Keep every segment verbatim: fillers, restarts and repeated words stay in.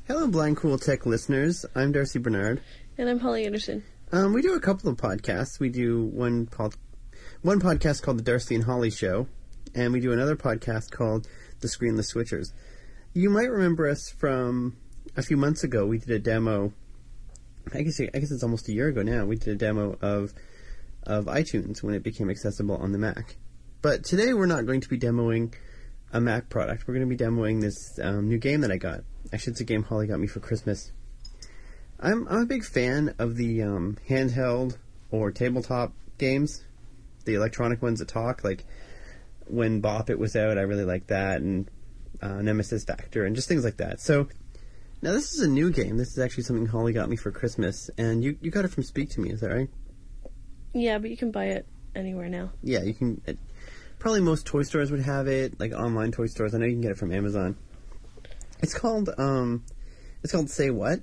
Hello, Blind Cool Tech listeners. I'm Darcy Bernard. And I'm Holly Anderson. Um, we do a couple of podcasts. We do one pod- one podcast called The Darcy and Holly Show, and we do another podcast called The Screenless Switchers. You might remember us from a few months ago. We did a demo. I guess I guess it's almost a year ago now. We did a demo of of iTunes when it became accessible on the Mac. But today we're not going to be demoing a Mac product. We're going to be demoing this um, new game that I got. Actually, it's a game Holly got me for Christmas. I'm I'm a big fan of the um, handheld or tabletop games, the electronic ones that talk. Like when Bop It was out, I really liked that, and uh, Nemesis Factor, and just things like that. So now this is a new game. This is actually something Holly got me for Christmas, and you you got it from Speak to Me, is that right? Yeah, but you can buy it anywhere now. Yeah, you can. It, probably most toy stores would have it, like online toy stores. I know you can get it from Amazon. It's called um, it's called Say What.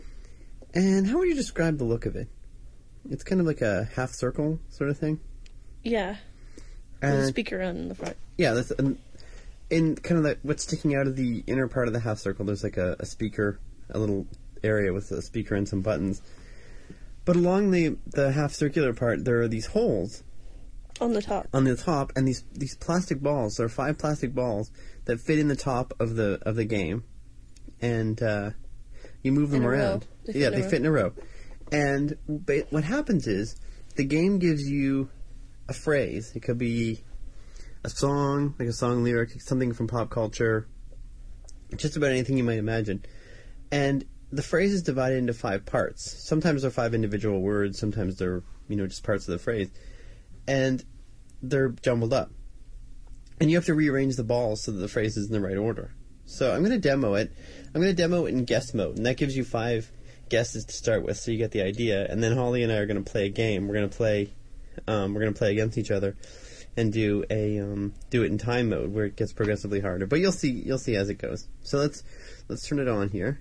And how would you describe the look of it? It's kind of like a half circle sort of thing. Yeah, with and, a speaker on the front. Yeah, that's um, in kind of like what's sticking out of the inner part of the half circle. There's like a, a speaker, a little area with a speaker and some buttons. But along the the half circular part, there are these holes. On the top. On the top, and these these plastic balls. There are five plastic balls that fit in the top of the of the game, and uh, you move them in around. They yeah, fit they fit in a row. And ba- what happens is the game gives you a phrase. It could be a song, like a song lyric, something from pop culture, just about anything you might imagine. And the phrase is divided into five parts. Sometimes they're five individual words. Sometimes they're you know just parts of the phrase. And they're jumbled up. And you have to rearrange the balls so that the phrase is in the right order. So I'm going to demo it. I'm going to demo it in guess mode. And that gives you five guesses to start with, so you get the idea. And then Holly and I are going to play a game. We're going to play um, we're going to play against each other and do a um, do it in time mode where it gets progressively harder. But you'll see you'll see as it goes. So let's let's turn it on here.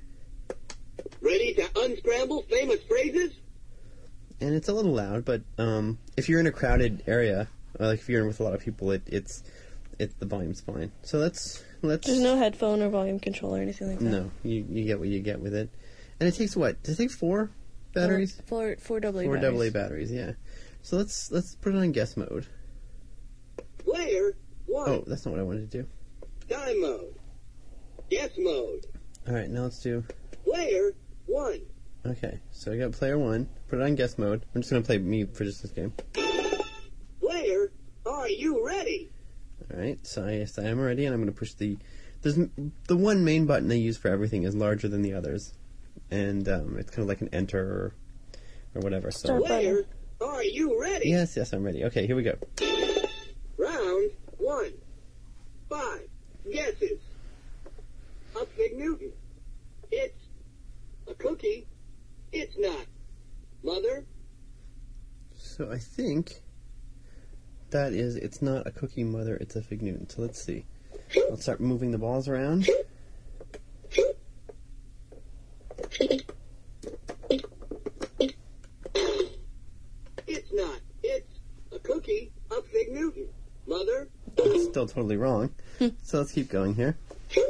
Ready to unscramble famous phrases? And it's a little loud, but um, if you're in a crowded area, or like if you're in with a lot of people, it, it's it the volume's fine. So let's let's. There's no headphone or volume control or anything like that. No, you you get what you get with it, and it takes what? Does it take four batteries? Four four double A four batteries. double A batteries, yeah. So let's let's put it on guess mode. Player one. Oh, that's not what I wanted to do. Time mode. Guess mode. All right, now let's do. Player one. Okay, so I got player one. Put it on guess mode. I'm just gonna play me for just this game. Player, are you ready? All right, so yes, I am ready, and I'm gonna push the. There's the one main button they use for everything is larger than the others, and um, it's kind of like an enter or, or whatever. So. Start Player, are you ready? Yes, yes, I'm ready. Okay, here we go. Round one. Five guesses. A Fig Newton. It's a cookie. It's not. Mother? So I think that is, it's not a cookie, Mother, it's a Fig Newton. So let's see. Let's start moving the balls around. It's not. It's a cookie, a Fig Newton. Mother? Still totally wrong. So let's keep going here.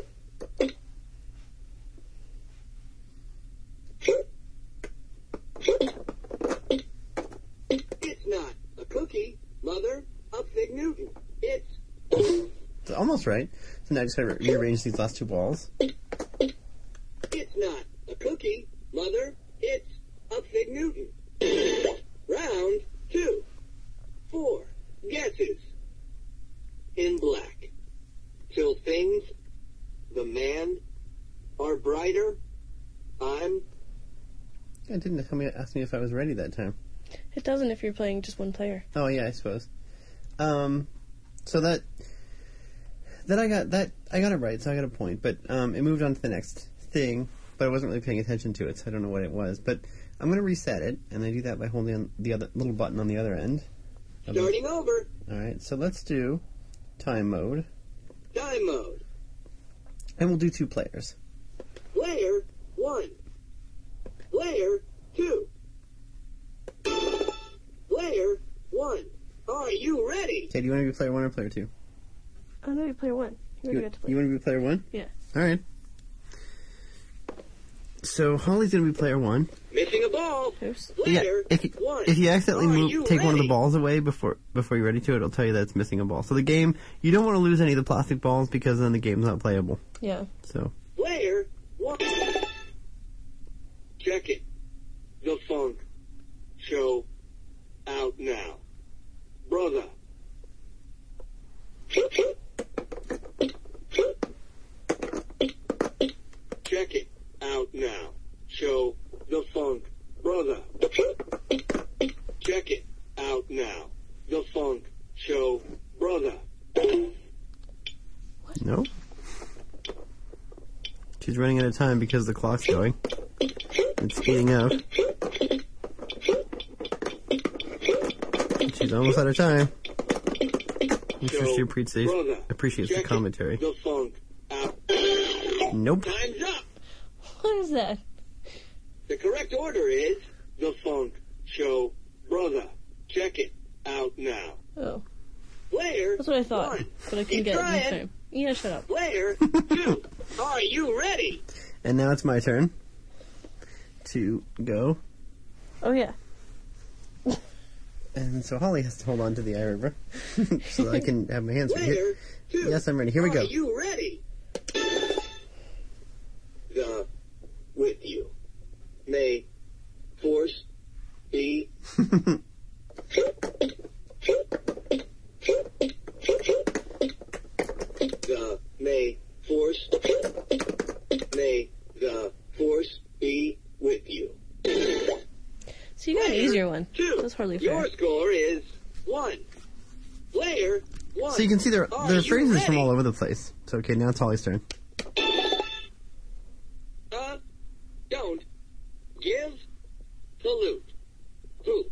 It's not a cookie, Mother, a Fig Newton. It's... It's almost right. So now I just gotta re- rearrange these last two balls. It's not a cookie, Mother, it's a Fig Newton. Round two. Four guesses. In black. Till things, the man, are brighter, I'm... It didn't tell me, ask me if I was ready that time. It doesn't if you're playing just one player. Oh yeah, I suppose. Um, so that then I got that I got it right, so I got a point. But um, it moved on to the next thing, but I wasn't really paying attention to it, so I don't know what it was. But I'm going to reset it, and I do that by holding on the other little button on the other end. Starting over. All right, so let's do time mode. Time mode. And we'll do two players. Player one. Player two. Player one. Are you ready? Okay, do you want to be player one or player two? Oh, no, you player one. You already You, got to play. you want to be player one? Yeah. All right. So Holly's gonna be player one. Missing a ball. Oops. Yeah, Player if you, one. if you accidentally Are move, you take one of the ready? balls away before before you're ready to, it'll tell you that it's missing a ball. So the game, you don't want to lose any of the plastic balls because then the game's not playable. Yeah. So Player one. Check it. The funk show out now. Brother. Check it out now. Show the funk, brother. Check it out now. The funk show, brother. no. She's running out of time because the clock's going. It's speeding up. She's almost out of time. I'm sure she appreciates, brother. appreciates the Check it, commentary. The funk out. Nope. Time's up. What is that? The correct order is the funk show, brother. Check it out now. Oh. Player That's what I thought. one. But I couldn't Keep get it in trying. time. Yeah, shut up. Player two. Are you ready? And now it's my turn to go. Oh, yeah. And so Holly has to hold on to the iRiver so that I can have my hands free. Here- Player two. Yes, I'm ready. Here we Are go. you ready? The with you. May force be the may force may the force be with you. So you got an easier one. Two. That's hardly fair. Your score is one. Player one. So you can see there, Are there are you phrases from ready? all over the place. So okay, now it's Holly's turn. Uh, don't give salute. Salute.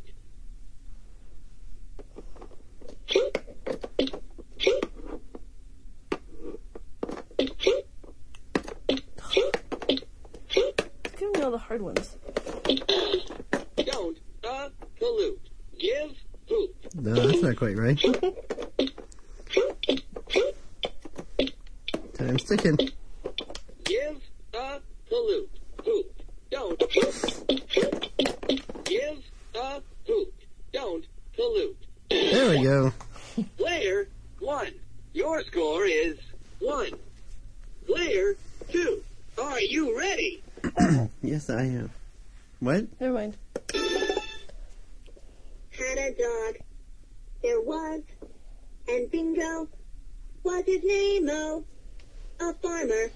Give me all the hard ones. Don't uh salute. Give salute. No, that's not quite right. Time's ticking. Give a salute. Salute. Don't. Give a salute. Don't salute. There we go. Player one. Your score is one. Player two. Are you ready? Yes, I am. What? Never mind. Had a dog. There was, and Bingo was his name-o, a farmer.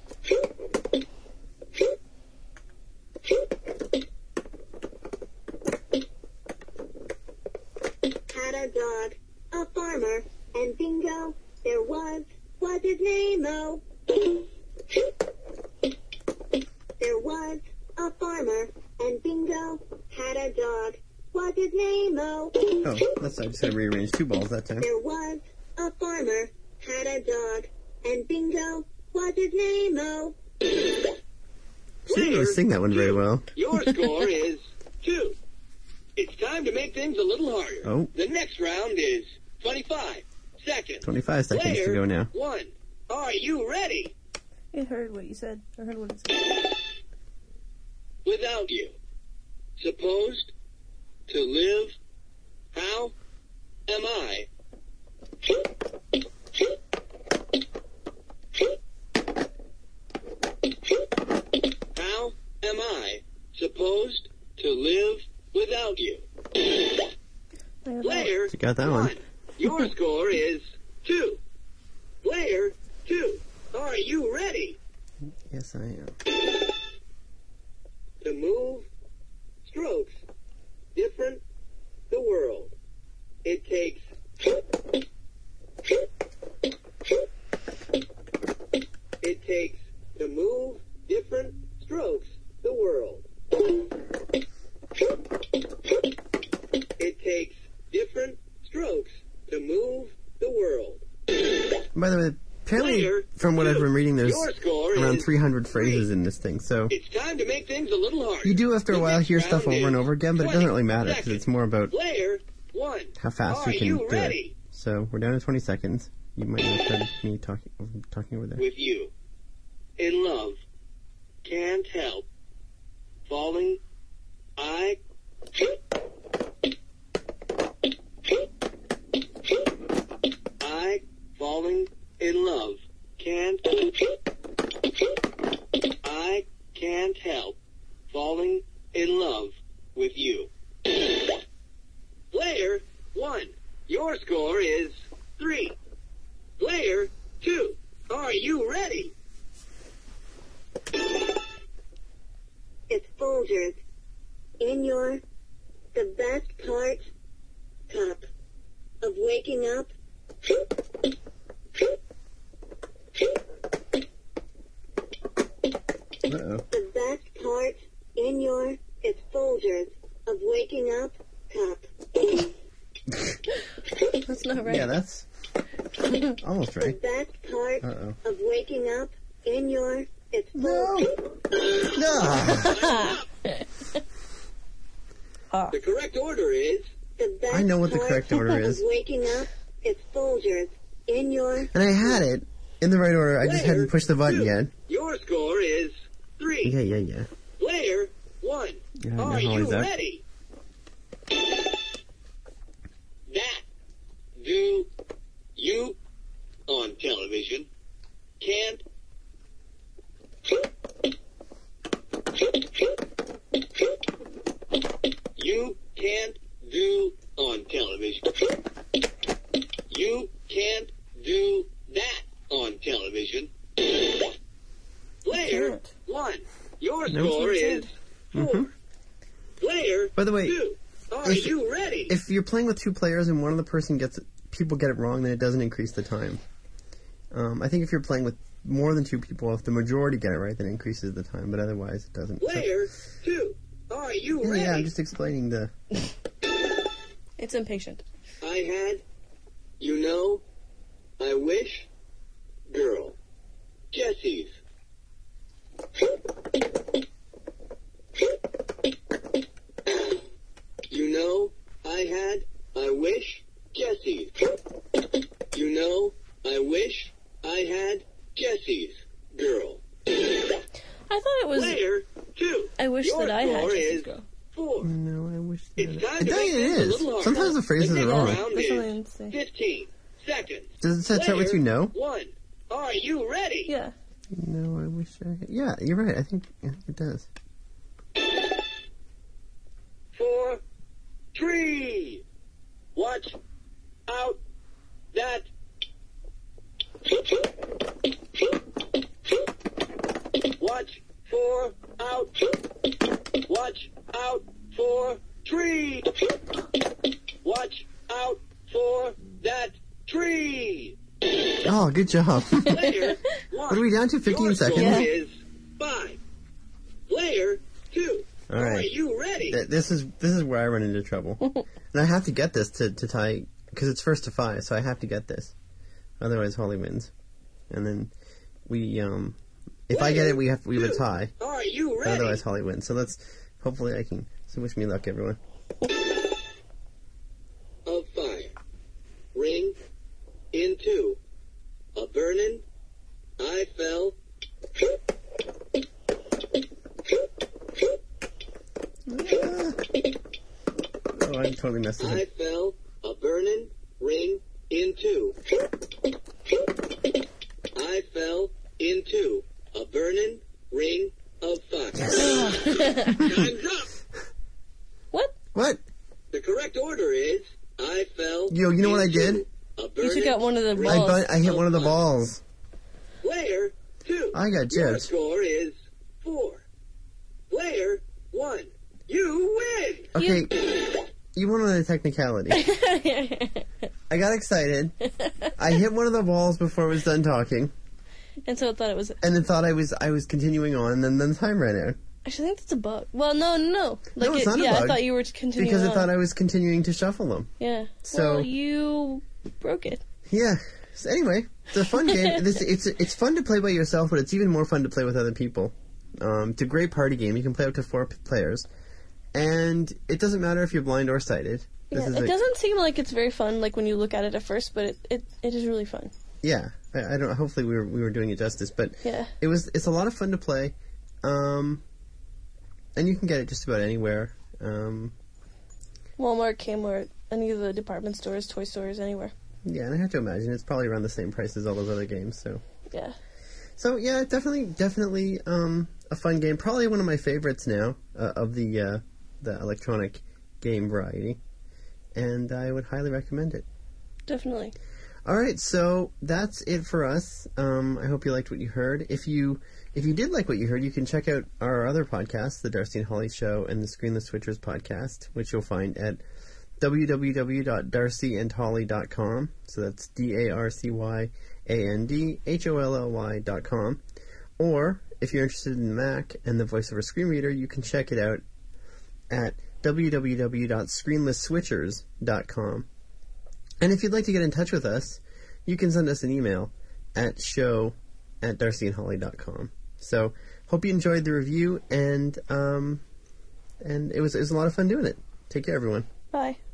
Had a dog, a farmer, and Bingo there was, was his name-o. There was a farmer, and Bingo had a dog, was his name-o. Oh, that's I just had to rearrange two balls that time. There was a farmer, had a dog, and Bingo was his name-o. She didn't really sing that one very well. Your score is two. It's time to make things a little harder. Oh. The next round is twenty-five seconds. twenty-five seconds Player to go now. one. Are you ready? I heard what you said. I heard what it said. Without you. Supposed to live. How am I? How am I supposed to live without you? I got that. Player You got that one. Your score is two. Player two. Are you ready Yes, I am. to move strokes different the world? It takes it takes to move different strokes the world. It takes different strokes to move the world. By the way, apparently, Player from what I've two. been reading, there's Your score around is three hundred three. phrases in this thing. So It's time to make things a little harder. you do after a The while next hear stuff round over and is over again, but it doesn't really matter because twenty it's more about Player one. how fast Are you can you do ready? it. So we're down to twenty seconds. You might have heard me talking talking over there. With you. In love. Can't help falling, I... I, falling in love, can't... I can't help falling in love with you. Player one, your score is three. Player two, are you ready? It's Folgers. In your, the best part, cup of waking up. Uh-oh. The best part in your, it's Folgers of waking up, cup. That's not right. Yeah, that's almost The right. best part Uh-oh. of waking up in your, it's No. Folgers. No. The correct order is... The best I know what the part correct order is. of waking up, it's Folgers in your, And I had it in the right order. I just Player hadn't pushed the button two, yet. Your score is three. Yeah, yeah, yeah. Player one, Yeah, I know are how you is that. ready? That do you on television can't you can't do on television. You can't do that on television. Player can't. one, your No, score it's is four. Mhm. Player By the way, two, are if- you ready? If you're playing with two players and one of the person gets it, people get it wrong, then it doesn't increase the time. Um, I think if you're playing with more than two people, if the majority get it right, then it increases the time. But otherwise, it doesn't. So- Player two, are you yeah, ready? yeah, I'm just explaining the. It's impatient. I had, you know, I wish, girl, Jessie's. You know, I had, I wish, Jessie's. You know, I wish, I had, Jessie's, girl. I thought it was. Player two, I wish your that I had score Jesse's is girl. four. No, I wish. That It's time it, to make it this a is. little harder. Sometimes the phrases The are next wrong. round That's what I is didn't say. fifteen seconds. Does it start with you know? One. Are you ready? Yeah. No, I wish I. Yeah, you're right. I think, I think it does. Four, three. Watch out that. Watch for out. Watch out for tree. Watch out for that tree. Oh, good job. Player one. What are we down to? fifteen Your seconds? score Yeah. is five. Player two. All right. Are you ready? Th- This is this is where I run into trouble, and I have to get this to, to tie because it's first to five, so I have to get this. Otherwise, Holly wins, and then we um, if I get it, we have we have a tie. Are you But ready? otherwise, Holly wins. So let's hopefully I can. So wish me luck, everyone. Of fire. Ring into a burning. I fell. Oh, I totally messed it I up. fell a burning ring into. I fell into a burning ring of fire. Time's up. What? What? The correct order is I fell. Yo, you know what I into did? A You burning took out one of the ring I balls. bu- I hit one of the balls. Player two. I got Your jibs. score is four. Player one. You win. Okay, you went on a technicality. I got excited. I hit one of the balls before I was done talking, And so I thought it was. and then thought I was I was continuing on, and then, then the time ran out Actually, I think that's a bug. Well, no, no, no. Like No, it's it, not a yeah, bug. I thought you were continuing because on. I thought I was continuing to shuffle them. Yeah. So- Well, you broke it. Yeah. So anyway, it's a fun game. This it's it's fun to play by yourself, but it's even more fun to play with other people. Um, it's a great party game. You can play up to four p- players, and it doesn't matter if you're blind or sighted. This Yeah, is it a- doesn't seem like it's very fun, like when you look at it at first, but it, it, it is really fun. Yeah, I, I don't. Hopefully, we were we were doing it justice, but Yeah. it was. It's a lot of fun to play. Um, and you can get it just about anywhere. Um, Walmart, Kmart, any of the department stores, toy stores, anywhere. yeah, and I have to imagine it's probably around the same price as all those other games. So, Yeah. so yeah, definitely, definitely um, a fun game. Probably one of my favorites now uh, of the uh, the electronic game variety, and I would highly recommend it. Definitely. All right, so that's it for us. Um, I hope you liked what you heard. If you if you did like what you heard, you can check out our other podcasts, the Darcy and Holly Show and the Screenless Switchers podcast, which you'll find at w w w dot darcy and holly dot com. So that's D A R C Y A N D H O L L Y dot com. Or if you're interested in Mac and the VoiceOver screen reader, you can check it out at w w w dot screenless switchers dot com. And if you'd like to get in touch with us, you can send us an email at show at darcy and holly dot com. So, hope you enjoyed the review, and um, and it was it was a lot of fun doing it. Take care, everyone. Bye.